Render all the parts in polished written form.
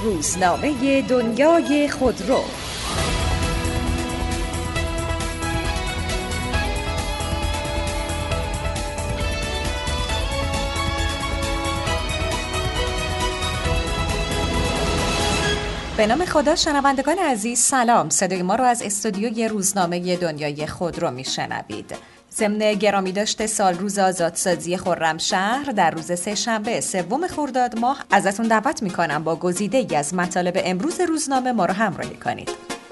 روزنامه دنیای خودرو. به نام خدا. شنوندگان عزیز سلام. صدای ما رو از استودیوی روزنامه دنیای خودرو میشنوید. ضمن گرامی داشته سال روز آزادسازی خرمشهر در روز سه‌شنبه 3 خرداد ماه ازتون دعوت میکنم با گزیده‌ای از مطالب امروز روزنامه ما رو همراهی کنید.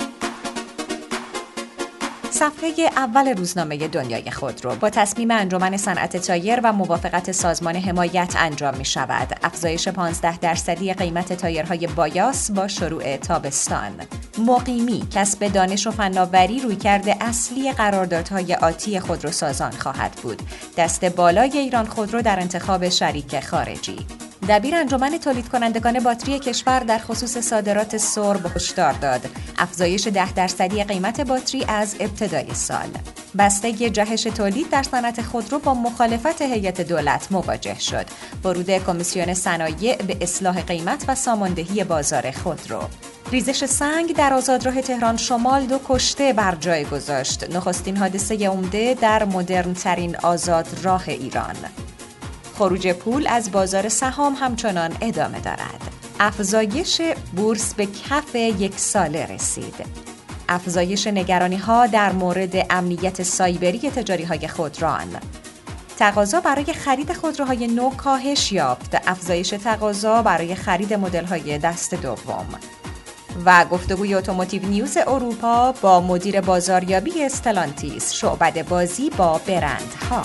صفحه اول روزنامه دنیای خودرو: با تصمیم انجمن صنعت تایر و موافقت سازمان حمایت انجام می شود. افزایش 15% قیمت تایرهای بایاس با شروع تابستان. مقیمی: کسب دانش و فناوری رویکرد اصلی قراردادهای آتی خودروسازان خواهد بود. دست بالای ایران خودرو در انتخاب شریک خارجی. دبیر انجمن تولید کنندگان باتری کشور در خصوص صادرات سرب هشدار داد. افزایش 10% قیمت باتری از ابتدای سال. بسته جهش تولید در صنعت خودرو با مخالفت هیئت دولت مواجه شد. ورود کمیسیون صنایع به اصلاح قیمت و ساماندهی بازار خودرو. ریزش سنگ در آزادراه تهران شمال 2 کشته بر جای گذاشت. نخستین حادثه عمده در مدرن ترین آزادراه ایران. خروج پول از بازار سهام همچنان ادامه دارد. افزایش بورس به کف 1 ساله رسید. افزایش نگرانی‌ها در مورد امنیت سایبری تجاری‌های خودران. تقاضا برای خرید خودروهای نو کاهش یافت. افزایش تقاضا برای خرید مدل‌های دست دوم. و گفتگوی اتوموتیو نیوز اروپا با مدیر بازاریابی استلانتیس: شعبده بازی با برندها.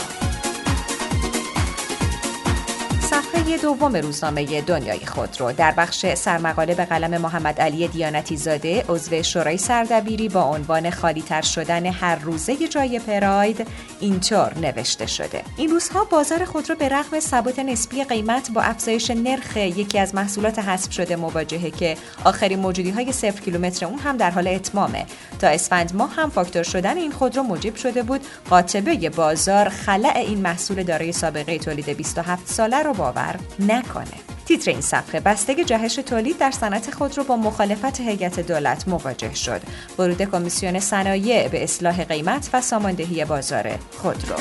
صفحه دوم روزنامه دنیای خودرو در بخش سرمقاله به قلم محمد علی دیانتی زاده، عضو شورای سردبیری، با عنوان خالی‌تر شدن هر روزه جای پراید اینطور نوشته شده: این روزها بازار خودرو به رغم ثبات نسبی قیمت با افزایش نرخ یکی از محصولات حذف شده مواجهه که آخرین موجودی‌های 0 کیلومتر اون هم در حال اتمامه. تا اسفند ماه هم فاکتور شدن این خودرو موجب شده بود قاطبه بازار خلأ این محصول دارای سابقه تولید 27 ساله رو باور نکنه. تیتر این صفحه: بسته جهش تولید در صنعت خودرو با مخالفت هیئت دولت مواجه شد. ورود کمیسیون صنایع به اصلاح قیمت و ساماندهی بازار خودرو.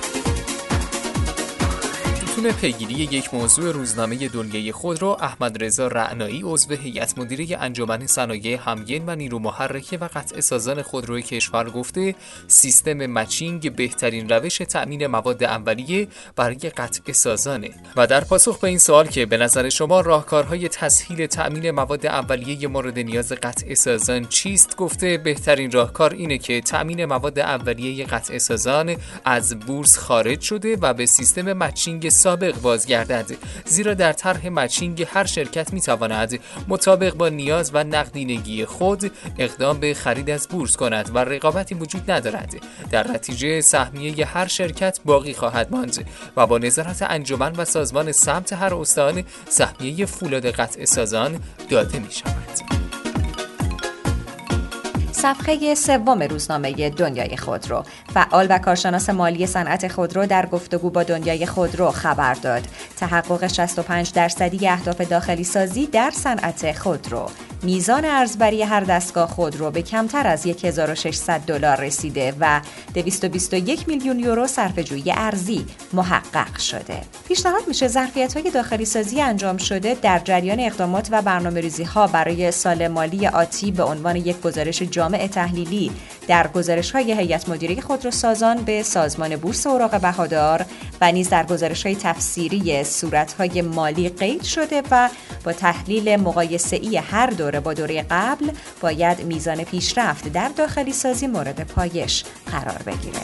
ستون پیگیری یک موضوع روزنامه دنیای خودرو: احمد رضا رعنایی، عضو هیئت مدیره انجمن صنایع همگن و نیرو محرکه و قطع سازان خودروی کشور گفته سیستم مچینگ بهترین روش تأمین مواد اولیه برای قطع سازانه و در پاسخ به این سوال که به نظر شما راهکارهای تسهیل تأمین مواد اولیه مورد نیاز قطع سازان چیست، گفته بهترین راهکار اینه که تأمین مواد اولیه قطع سازان از بورس خارج شده و به سیستم مچینگ سابق بازگردد، زیرا در طرح مچینگ هر شرکت میتواند مطابق با نیاز و نقدینگی خود اقدام به خرید از بورس کند و رقابتی وجود ندارد. در نتیجه سهمیه هر شرکت باقی خواهد ماند و با نظارت انجمن و سازمان سمت هر استان سهمیه فولاد قطع سازان داده می شود. صفحه سوم روزنامه دنیای خودرو: فعال و کارشناس مالی صنعت خودرو در گفتگو با دنیای خودرو خبر داد. تحقق 65% اهداف داخلی سازی در صنعت خودرو. میزان ارزبری هر دستگاه خودرو به کمتر از $1600 رسیده و 221 میلیون یورو صرفه‌جویی ارزی محقق شده. پیشنهاد میشه ظرفیت‌های داخلی سازی انجام شده در جریان اقدامات و برنامه‌ریزی‌ها برای سال مالی آتی به عنوان یک گزارش جامع تحلیلی در گزارش‌های هیئت مدیره خودروسازان به سازمان بورس اوراق بهادار و نیز در گزارش‌های تفسیری صورت‌های مالی قید شده و با تحلیل مقایسه‌ای هر دوره با دوره قبل باید میزان پیشرفت در داخلی سازی مورد پایش قرار بگیره.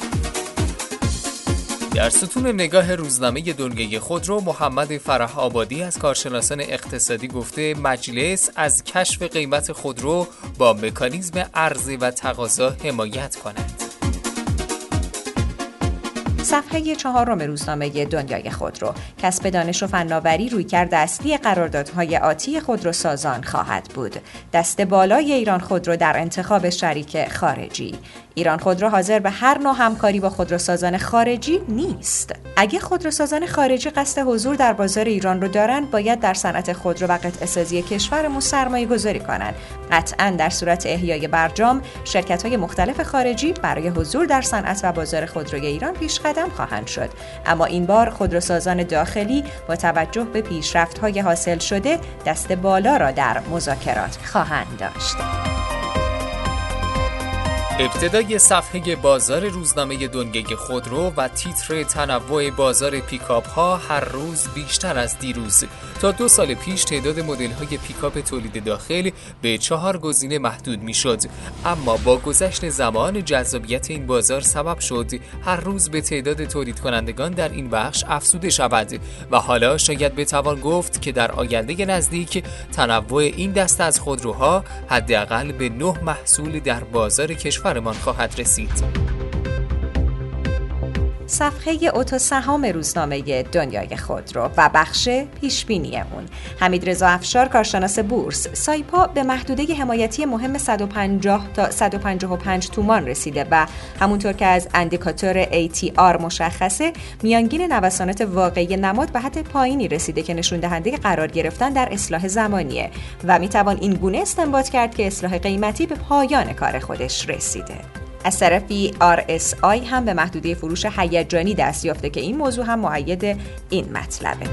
در ستون نگاه روزنامه دنیای خودرو: محمد فرح آبادی از کارشناسان اقتصادی گفته مجلس از کشف قیمت خودرو با مکانیزم عرضه و تقاضا حمایت کند. صفحه 4 روزنامه دنیای خودرو: کسب دانش و فناوری رویکرد اصلی قراردادهای آتی خودروسازان خواهد بود. دست بالای ایران خودرو در انتخاب شریک خارجی. ایران خودرو حاضر به هر نوع همکاری با خودروسازان خارجی نیست. اگه خودروسازان خارجی قصد حضور در بازار ایران رو دارن، باید در صنعت خودرو و قطعه‌سازی کشورمون سرمایه‌گذاری کنن. قطعاً در صورت احیای برجام، شرکت‌های مختلف خارجی برای حضور در صنعت و بازار خودروی ایران پیشقدم خواهند شد. اما این بار خودروسازان داخلی با توجه به پیشرفت‌های حاصل شده دست بالا را در مذاکرات خواهند داشت. ابتدای صفحه بازار روزنامه دنیای خودرو و تیتر تنوع بازار پیکاپ ها هر روز بیشتر از دیروز. تا 2 سال پیش تعداد مدل های پیکاپ تولید داخل به 4 گزینه محدود می شد، اما با گذشت زمان جذابیت این بازار سبب شد هر روز به تعداد تولید کنندگان در این بخش افزوده شود و حالا شاید بتوان گفت که در آینده نزدیک تنوع این دسته از خودروها حداقل به 9 محصول در بازار کشورمان خواهد رسید. صفحه اتوسهام روزنامه دنیای خودرو و بخش پیشبینی اون. حمیدرضا افشار، کارشناس بورس: سایپا به محدوده حمایتی مهم 150 تا 155 تومان رسیده و همونطور که از اندیکاتور ATR مشخصه، میانگین نوسانات واقعی نماد به حد پایینی رسیده که نشون دهنده قرار گرفتن در اصلاح زمانیه و میتوان این گونه استنباط کرد که اصلاح قیمتی به پایان کار خودش رسیده. از طرفی RSI هم به محدوده فروش هیجانی دست یافته که این موضوع هم مؤید این مطلبه.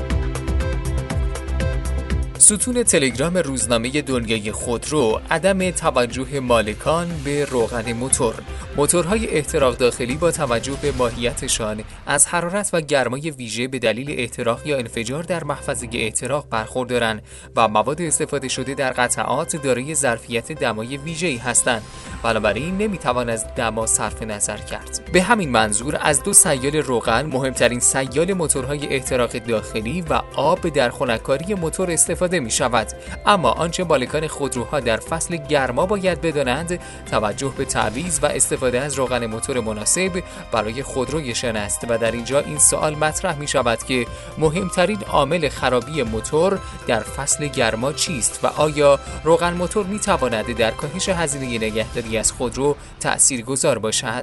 ستون تلگرام روزنامه دنیای خودرو: عدم توجه مالکان به روغن موتور. موتورهای احتراق داخلی با توجه به ماهیتشان از حرارت و گرمای ویژه به دلیل احتراق یا انفجار در محفظه احتراق برخوردارند و مواد استفاده شده در قطعات دارای ظرفیت دمای ویژه‌ای هستند. بنابراین نمیتوان از دما صرف نظر کرد. به همین منظور از 2 سیال روغن، مهمترین سیال موتورهای احتراق داخلی، و آب در خنک‌کاری موتور استفاده می شود. اما آنچه مالکان خودروها در فصل گرما باید بدانند توجه به تعویض و استفاده از روغن موتور مناسب برای خودرویشان است و در اینجا این سوال مطرح می شود که مهمترین عامل خرابی موتور در فصل گرما چیست و آیا روغن موتور می تواند در کاهش هزینه نگهداری از خودرو تأثیرگذار باشد؟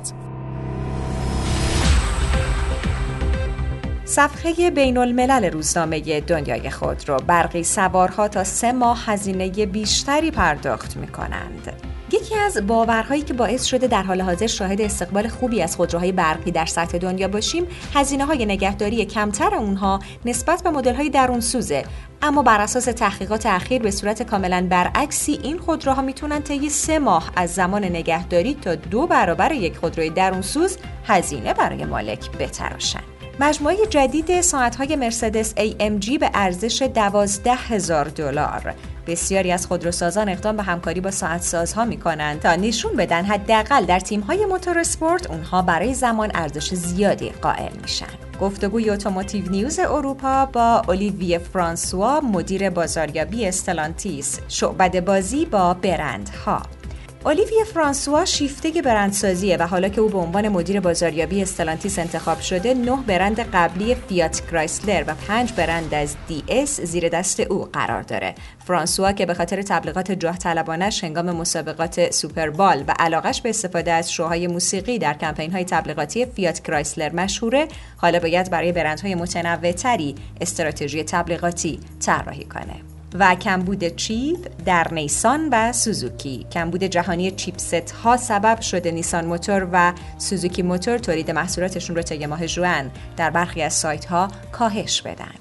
صفحه بین الملل روزنامه دنیای خودرو: برقی سوارها تا 3 ماه هزینه بیشتری پرداخت می کنند. یکی از باورهایی که باعث شده در حال حاضر شاهد استقبال خوبی از خودروهای برقی در سطح دنیا باشیم، هزینه‌های نگهداری کمتر اونها نسبت به مدل‌های درونسوزه. اما بر اساس تحقیقات اخیر به صورت کاملا برعکسی، این خودروها میتونن طی 3 ماه از زمان نگهداری تا 2 برابر یک خودروی درونسوز هزینه برای مالک بتراشن. مجموعه جدید ساعت‌های مرسدس AMG به ارزش $12,000. بسیاری از خودروسازان اقدام به همکاری با ساعت‌سازها می‌کنند تا نشون بدن حداقل در تیم‌های موتور اسپورت اونها برای زمان ارزش زیادی قائل میشن. گفتگوی اتوماتیو نیوز اروپا با اولیویه فرانسوا، مدیر بازاریابی استلانتیس: شعبده بازی با برندها. اولیویه فرانسوا شیفته برندسازیه و حالا که او به عنوان مدیر بازاریابی استلانتیس انتخاب شده، 9 برند قبلی فیات کرایسلر و 5 برند از DS زیر دست او قرار داره. فرانسوا که به خاطر تبلیغات جاه طلبانش هنگام مسابقات سوپربال و علاقش به استفاده از شوهای موسیقی در کمپین‌های تبلیغاتی فیات کرایسلر مشهوره، حالا باید برای برندهای متنوع‌تری استراتژی تبلیغاتی طراحی کنه. و کمبود چیپ در نیسان و سوزوکی. کمبود جهانی چیپست ها سبب شده نیسان موتور و سوزوکی موتور تولید محصولاتشون رو طی ماه ژوئن در برخی از سایت ها کاهش بدن.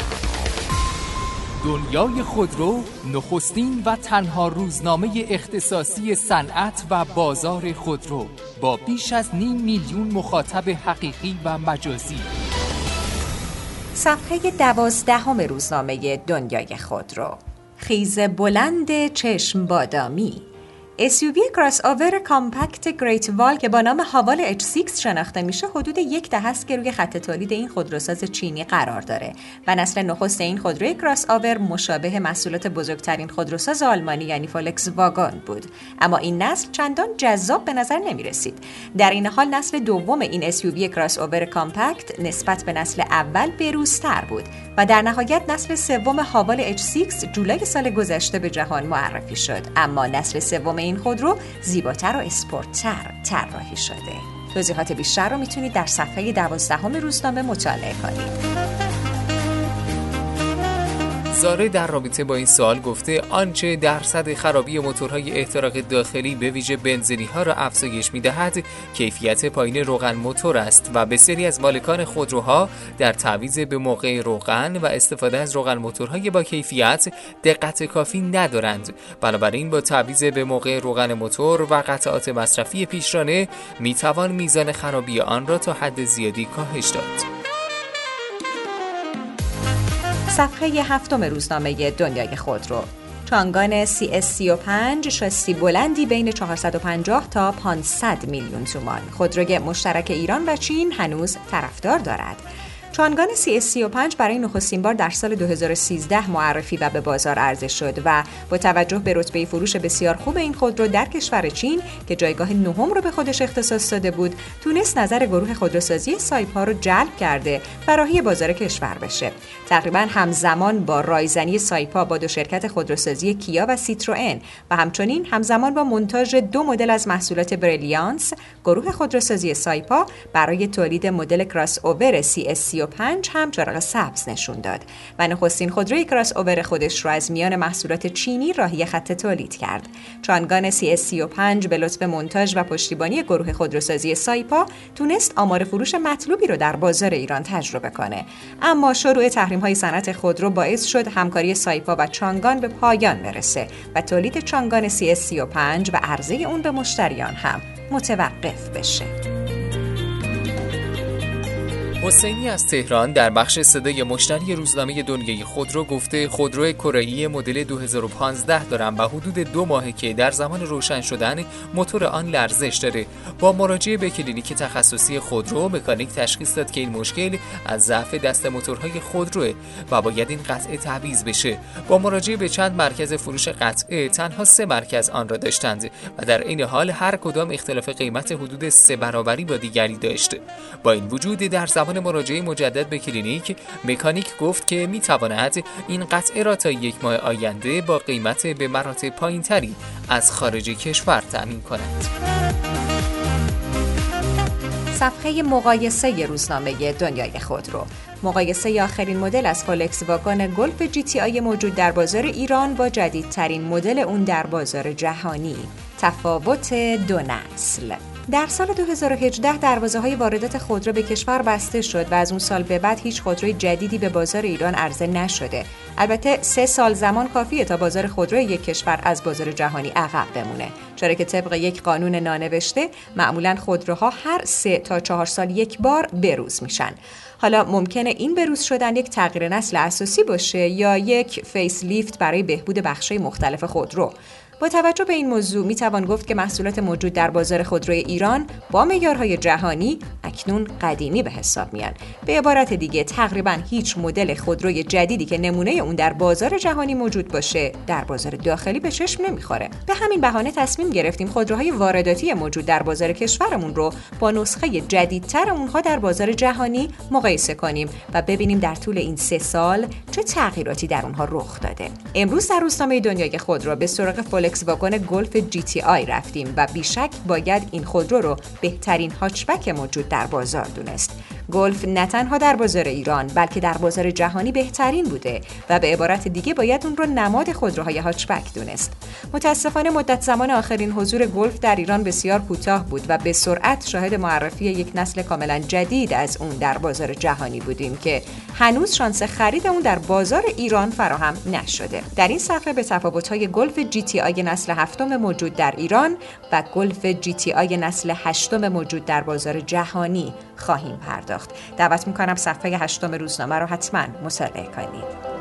دنیای خودرو، نخستین و تنها روزنامه اختصاصی صنعت و بازار خودرو با بیش از 5 میلیون مخاطب حقیقی و مجازی. صفحه 12 روزنامه دنیای خودرو: خیز بلند چشم بادامی. SUV کراس آور کامپکت گریت وال که با نام هاوال H6 شناخته میشه، حدود 10 دهه است که روی خط تولید این خودروساز چینی قرار داره و نسل نخست این خودروی کراس آور مشابه محصولات بزرگترین خودروساز آلمانی یعنی فولکس واگن بود، اما این نسل چندان جذاب به نظر نمی رسید. در این حال نسل دوم این SUV کراس آور کامپکت نسبت به نسل اول بروزتر بود و در نهایت نسل سوم هاوال H6 جولای سال گذشته به جهان معرفی شد. اما نسل سوم این خودرو زیباتر و اسپورت‌تر طراحی شده. توضیحات بیشتر رو میتونید در صفحه 12 روزنامه مطالعه کنید. زاره در رابطه با این سوال گفته آنچه درصد خرابی موتورهای احتراق داخلی به ویژه بنزینی‌ها را افزایش می‌دهد کیفیت پایین روغن موتور است و بسیاری از مالکان خودروها در تعویض به موقع روغن و استفاده از روغن موتورهای با کیفیت دقت کافی ندارند. بنابراین با تعویض به موقع روغن موتور و قطعات مصرفی پیشرانه می‌توان میزان خرابی آن را تا حد زیادی کاهش داد. صفحه 7 روزنامه دنیای خودرو. چانگان CS35 شاسی بلندی بین 450 تا 500 میلیون تومان. خودروی مشترک ایران و چین هنوز طرفدار دارد. چانگان CS35 برای نخستین بار در سال 2013 معرفی و به بازار عرضه شد و با توجه به رتبه فروش بسیار خوب این خودرو در کشور چین که جایگاه نهم رو به خودش اختصاص داده بود، تونست نظر گروه خودروسازی سایپا رو جلب کرده و راهی بازار کشور بشه. تقریباً همزمان با رایزنی سایپا با دو شرکت خودروسازی کیا و سیتروئن و همچنین همزمان با مونتاژ 2 مدل از محصولات بریلیانس، گروه خودروسازی سایپا برای تولید مدل کراس اوور CS35 هم چراغ سبز نشون داد و نخستین خودروی کراس اوور خودش را از میان محصولات چینی راهی خط تولید کرد. چانگان CS35 به لطف مونتاژ و پشتیبانی گروه خودروسازی سایپا تونست آمار فروش مطلوبی رو در بازار ایران تجربه کنه، اما شروع تحریم‌های صنعت خودرو باعث شد همکاری سایپا و چانگان به پایان برسه و تولید چانگان CS35 و عرضه اون به مشتریان هم متوقف بشه. حسینی از تهران در بخش صدای مشتری روزنامه دنیای خودرو گفته خودرو کره‌ای مدل 2015 دارم و حدود 2 ماهه که در زمان روشن شدن موتور آن لرزش داره. با مراجعه به کلینیک تخصصی خودرو مکانیک تشخیص داد که این مشکل از ضعف دست موتورهای خودروه و باید این قطعه تعویض بشه. با مراجعه به چند مرکز فروش قطعه تنها 3 مرکز آن را داشتند و در این حال هر کدام اختلاف قیمت حدود 3 برابری با دیگری داشت. با این وجود در زمان مراجعه مجدد به کلینیک مکانیک گفت که میتواند این قطعه را تا 1 ماه آینده با قیمت به مراتب پایینتری از خارج کشور تامین کند. صفحه مقایسه روزنامه دنیای خودرو. مقایسه آخرین مدل از فولکس واگن گلف GTI موجود در بازار ایران با جدیدترین مدل اون در بازار جهانی. تفاوت 2 نسل. در سال 2018 دروازه‌های واردات خودرو به کشور بسته شد و از اون سال به بعد هیچ خودروی جدیدی به بازار ایران عرضه نشده. البته 3 سال زمان کافیه تا بازار خودروی یک کشور از بازار جهانی عقب بمونه، چرا که طبق یک قانون نانوشته معمولاً خودروها هر 3 تا 4 سال یک بار بروز میشن. حالا ممکنه این بروز شدن یک تغییر نسل اساسی باشه یا یک فیس لیفت برای بهبود بخش‌های مختلف خودرو. با توجه به این موضوع میتوان گفت که محصولات موجود در بازار خودروی ایران با معیارهای جهانی اکنون قدیمی به حساب میان. به عبارت دیگه تقریبا هیچ مدل خودروی جدیدی که نمونه اون در بازار جهانی موجود باشه در بازار داخلی به چشم نمیخوره. به همین بهانه تصمیم گرفتیم خودروهای وارداتی موجود در بازار کشورمون رو با نسخه جدیدتر اونها در بازار جهانی مقایسه کنیم و ببینیم در طول این 3 سال چه تغییراتی در اونها رخ داده. امروز در روزنامه دنیای خودرو به سراغ فولکس واگن گلف GTI رفتیم و بیشک باید این خودرو رو بهترین هاچبک موجود در بازار دونست. گلف نه تنها در بازار ایران بلکه در بازار جهانی بهترین بوده و به عبارت دیگه باید اون رو نماد خودروهای هاچبک دونست. متاسفانه مدت زمان آخرین حضور گلف در ایران بسیار کوتاه بود و به سرعت شاهد معرفی یک نسل کاملا جدید از اون در بازار جهانی بودیم که هنوز شانس خرید اون در بازار ایران فراهم نشده. در این صفحه به تفاوت‌های گلف GTI نسل 7 موجود در ایران و گلف GTI نسل 8 موجود در بازار جهانی خواهیم پرداخت. دعوت میکنم صفحه 8 روزنامه رو حتما مطالعه کنید.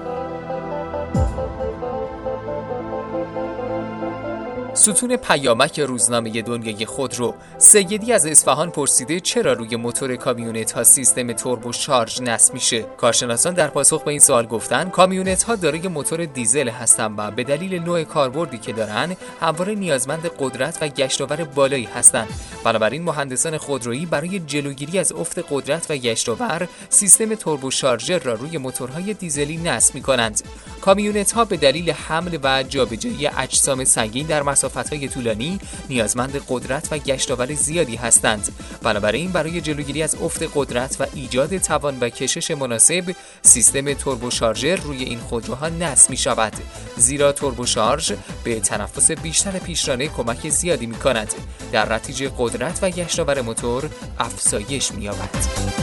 ستون پیامک روزنامه دنیای خودرو. سیدی از اصفهان پرسیده چرا روی موتور کامیونت ها سیستم توربو شارژ نصب میشه؟ کارشناسان در پاسخ به این سوال گفتن کامیونت ها دارای موتور دیزل هستند و به دلیل نوع کاربردی که دارن همواره نیازمند قدرت و گشتاور بالایی هستند. بنابراین مهندسان خودرویی برای جلوگیری از افت قدرت و گشتاور سیستم توربو شارژر را روی موتورهای دیزلی نصب میکنند. کامیونت‌ها به دلیل حمل و جابجایی اجسام سنگین در مسافت‌های طولانی نیازمند قدرت و گشتاور زیادی هستند. بنابراین برای جلوگیری از افت قدرت و ایجاد توان و کشش مناسب، سیستم توربوشارژر روی این خودروها نصب می‌شود. زیرا توربوشارژ به تنفس بیشتر پیشرانه کمک زیادی می‌کند. در نتیجه قدرت و گشتاور موتور افزایش می‌یابد.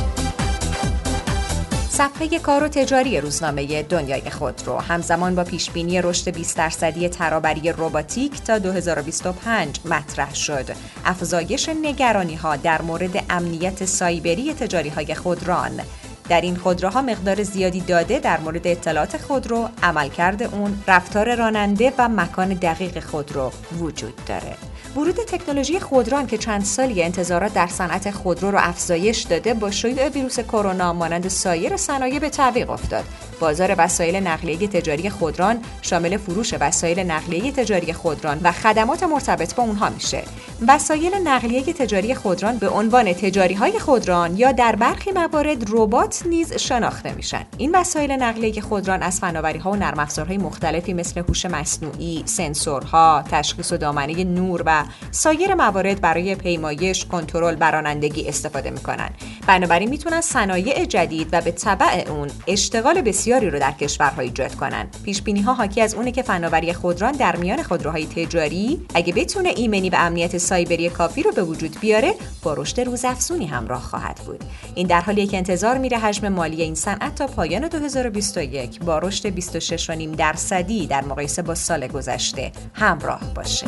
صفحه کار و تجاری روزنامه دنیای خودرو همزمان با پیشبینی رشد 20% ترابری رباتیک تا 2025 مطرح شد. افزایش نگرانی‌ها در مورد امنیت سایبری تجاری‌های خودران. در این خودروها مقدار زیادی داده در مورد اطلاعات خودرو، عملکرد اون، رفتار راننده و مکان دقیق خودرو وجود داره. ورود تکنولوژی خودران که چند سالی انتظارات در صنعت خودرو رو افزایش داده، با شیوع ویروس کرونا مانند سایر صنایع به تعویق افتاد. بازار وسایل نقلیه تجاری خودران شامل فروش وسایل نقلیه تجاری خودران و خدمات مرتبط با اونها میشه. وسایل نقلیه تجاری خودران به عنوان تجاری‌های خودران یا در برخی موارد ربات نیز شناخته میشن. این وسایل نقلیه خودران از فناوری‌ها و نرم افزارهای مختلفی مثل هوش مصنوعی، سنسورها، تشخیص و دامنه نور و سایر موارد برای پیمایش، کنترل و رانندگی استفاده میکنن. بنابراین میتونن صنایع جدید و به تبع اون اشتغال بسیاری رو در کشورها ایجاد کنن. پیشبینی‌ها حاکی از اونه که فناوری خودران در میان خودروهای تجاری اگه بتونه ایمنی و امنیت سایبری کافی رو به وجود بیاره، با رشد روزافزونی همراه خواهد بود. این در حالیه که انتظار میره حجم مالی این صنعت تا پایان 2021 با رشد 26.5% در مقایسه با سال گذشته همراه باشه.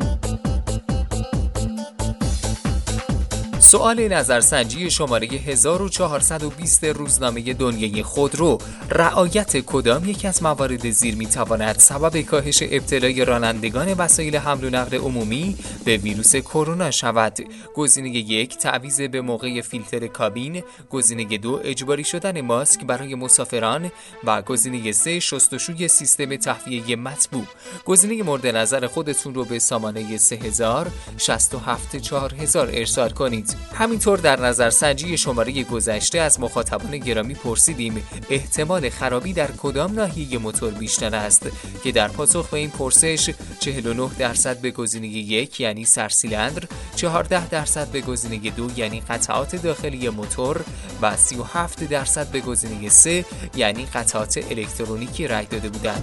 سؤال نظرسنجی شماره 1420 روزنامه دنیای خودرو: رعایت کدام یک از موارد زیر میتواند سبب کاهش ابتلای رانندگان وسایل حمل و نقل عمومی به ویروس کرونا شود؟ گزینه 1 تعویض به موقع فیلتر کابین، گزینه 2 اجباری شدن ماسک برای مسافران و گزینه 3 شستشوی سیستم تهویه مطبوع. گزینه مورد نظر خودتون رو به سامانه 3000 67 4000 ارسال کنید. همینطور در نظرسنجی شماره گذشته از مخاطبان گرامی پرسیدیم احتمال خرابی در کدام ناحیه موتور بیشتر است، که در پاسخ به این پرسش 49% به گزینه 1 یعنی سرسیلندر، 14% به گزینه 2 یعنی قطعات داخلی موتور و 37% به گزینه 3 یعنی قطعات الکترونیکی رای داده بودند.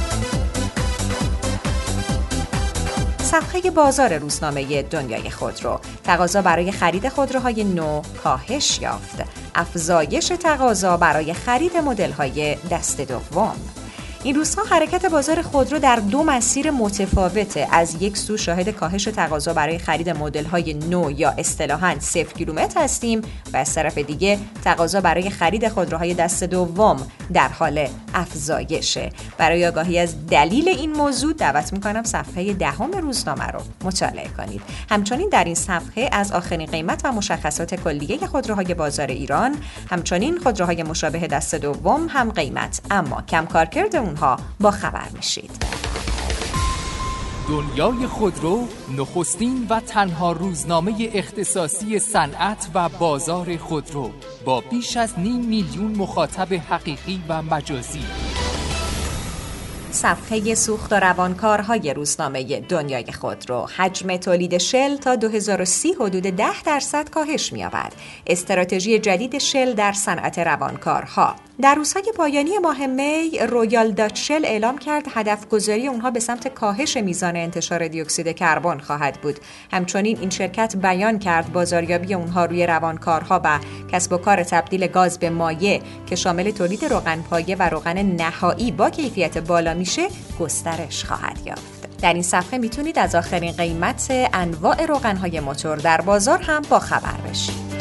صفحه بازار روزنامه دنیای خودرو: تقاضا برای خرید خودروهای نو کاهش یافت. افزایش تقاضا برای خرید مدل‌های دست دوم. این روزها حرکت بازار خودرو در دو مسیر متفاوته. از یک سو شاهد کاهش تقاضا برای خرید مدل‌های نو یا اصطلاحاً 0 کیلومتر هستیم و از طرف دیگه تقاضا برای خرید خودروهای دست دوم در حال افزایشه. برای آگاهی از دلیل این موضوع دعوت می‌کنم صفحه 10 روزنامه رو مطالعه کنید. همچنین در این صفحه از آخرین قیمت و مشخصات کلیه خودروهای بازار ایران، همچنین خودروهای مشابه دست دوم هم قیمت اما کم کارکرد اونها با خبر میشید. دنیای خودرو نخستین و تنها روزنامه اختصاصی صنعت و بازار خودرو با بیش از 500,000 مخاطب حقیقی و مجازی. صفحه سوخت و روانکارهای روزنامه دنیای خودرو: حجم تولید شل تا 2030 حدود 10% کاهش می‌یابد. استراتژی جدید شل در صنعت روانکارها. در روزهای پایانی ماه می، رویال داچ شل اعلام کرد هدف گذاری اونها به سمت کاهش میزان انتشار دی اکسید کربن خواهد بود. همچنین این شرکت بیان کرد بازاریابی اونها روی روانکارها و کسب و کار تبدیل گاز به مایع که شامل تولید روغن پایه و روغن نهایی با کیفیت بالا میشه گسترش خواهد یافت. در این صفحه میتونید از آخرین قیمت انواع روغن‌های موتور در بازار هم با خبر بشید.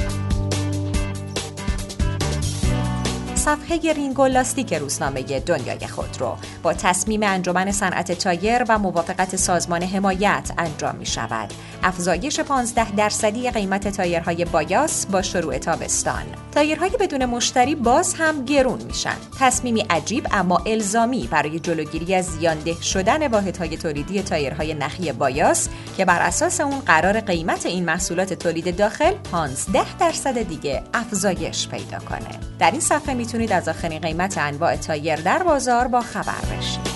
صفحه رینگ و لاستیک روزنامه دنیای خودرو: با تصمیم انجمن صنعت تایر و موافقت سازمان حمایت انجام می شود. افزایش 15% قیمت تایرهای بایاس با شروع تابستان. تایرهای بدون مشتری باز هم گرون میشن. تصمیمی عجیب اما الزامی برای جلوگیری از زیانده شدن واحدهای تولیدی تایرهای نخی بایاس که بر اساس اون قرار قیمت این محصولات تولید داخل 15% دیگه افزایش پیدا کنه. در این صفحه میتونید میتونید از آخرین قیمت انواع تایر در بازار با خبر بشید.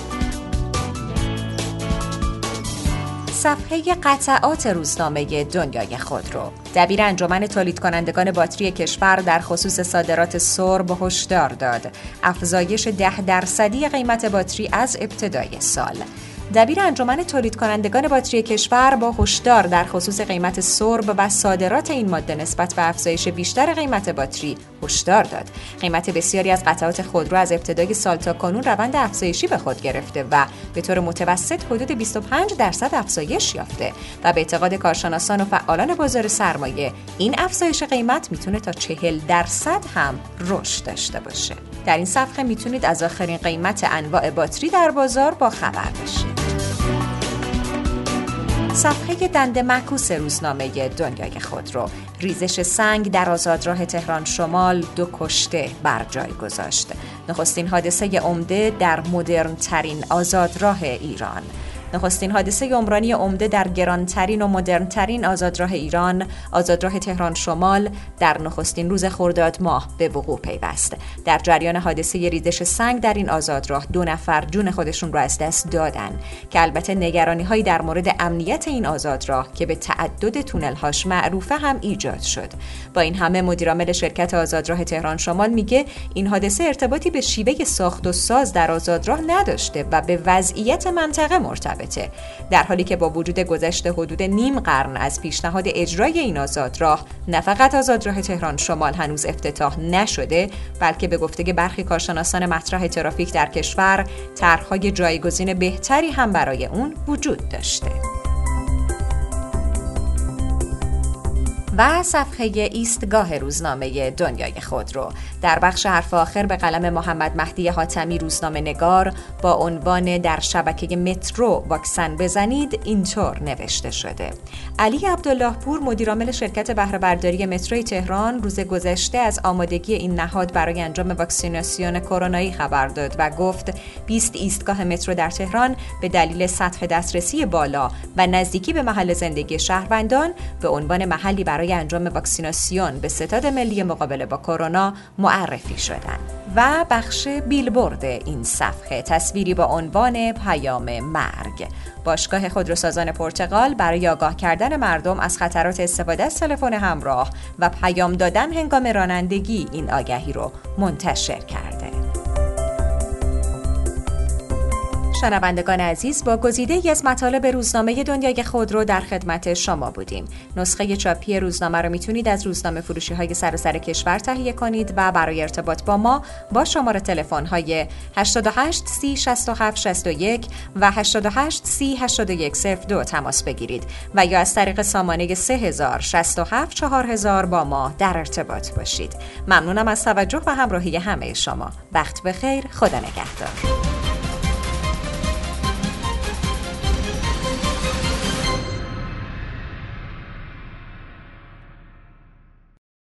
صفحه قطعات روزنامه دنیای خودرو. دبیر انجمن تولید کنندگان باتری کشور در خصوص صادرات سرب هشدار داد. افزایش 10% قیمت باتری از ابتدای سال. دبیر انجمن تولید کنندگان باتری کشور با هشدار در خصوص قیمت سرب و صادرات این ماده نسبت به افزایش بیشتر قیمت باتری هشدار داد. قیمت بسیاری از قطعات خودرو از ابتدای سال تا کنون روند افزایشی به خود گرفته و به طور متوسط حدود 25% افزایش یافته و به اعتقاد کارشناسان و فعالان بازار سرمایه این افزایش قیمت میتونه تا 40% هم رشد داشته باشه. در این صفحه میتونید از آخرین قیمت انواع باتری در بازار با خبر بشید. صفحه دند معکوس روزنامه دنیای خودرو. ریزش سنگ در آزادراه تهران شمال 2 کشته بر جای گذاشت. نخستین حادثه عمده در مدرن ترین آزادراه ایران. نخستین حادثه عمرانی عمده در گرانترین و مدرنترین آزادراه ایران، آزادراه تهران شمال، در نخستین روز خرداد ماه به وقوع پیوست. در جریان حادثه ریزش سنگ در این آزادراه 2 نفر جون خودشون را از دست دادن که البته نگرانی‌هایی در مورد امنیت این آزادراه که به تعدد تونل‌هاش معروفه هم ایجاد شد. با این همه مدیرعامل شرکت آزادراه تهران شمال میگه این حادثه ارتباطی به شیوه ساخت و ساز در آزادراه نداشته و به وضعیت منطقه مرتبط، در حالی که با وجود گذشت حدود نیم قرن از پیشنهاد اجرای این آزادراه، نه فقط آزادراه تهران شمال هنوز افتتاح نشده، بلکه به گفته برخی کارشناسان مطرح ترافیک در کشور، طرح‌های جایگزین بهتری هم برای اون وجود داشته. و صفحه ایستگاه روزنامه دنیای خودرو. در بخش حرف آخر به قلم محمد مهدی حاتمی روزنامه نگار با عنوان در شبکه مترو واکسن بزنید اینطور نوشته شده: علی عبدالله پور مدیرعامل شرکت بهره برداری متروی تهران روز گذشته از آمادگی این نهاد برای انجام واکسیناسیون کرونایی خبر داد و گفت 20 ایستگاه مترو در تهران به دلیل سطح دسترسی بالا و نزدیکی به محل زندگی شهروندان به عنوان محلی برای انجام واکسیناسیون به ستاد ملی مقابله با کرونا معرفی شدند. و بخش بیلبورد این صفحه تصویری با عنوان پیام مرگ. باشگاه خودروسازان پرتغال برای آگاه کردن مردم از خطرات استفاده از تلفن همراه و پیام دادن هنگام رانندگی این آگهی رو منتشر کرده. شنوندگان عزیز، با گزیده‌ای از مطالب روزنامه دنیای خودرو در خدمت شما بودیم. نسخه چاپی روزنامه رو میتونید از روزنامه فروشی‌های سراسر کشور تهیه کنید و برای ارتباط با ما با شماره تلفن‌های 88 30 67 61 و 88 30 81 02 تماس بگیرید و یا از طریق سامانه 3000 67 4000 با ما در ارتباط باشید. ممنونم از توجه و همراهی همه شما. وقت بخیر، خدا نگهدار.